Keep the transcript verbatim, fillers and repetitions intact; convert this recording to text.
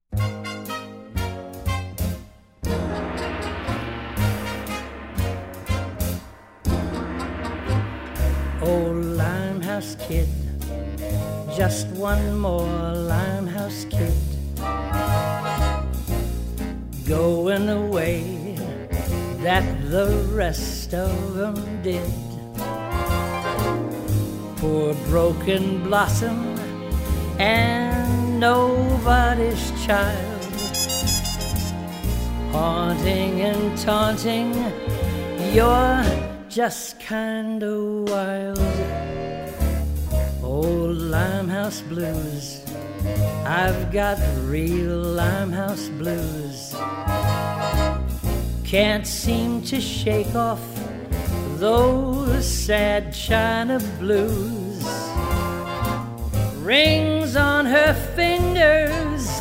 Oh, Limehouse Kid, just one more Limehouse Kid, going away that the rest of them did. Poor broken blossom and nobody's child, haunting and taunting, you're just kinda wild. Old Limehouse blues, I've got real Limehouse blues. Can't seem to shake off those sad China blues. Rings on her fingers